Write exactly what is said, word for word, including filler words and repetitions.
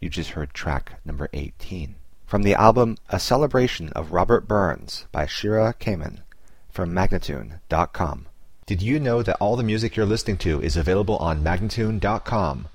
You just heard track number eighteen. From the album A Celebration of Robert Burns by Shira Kamen from Magnatune dot com. Did you know that all the music you're listening to is available on Magnatune dot com?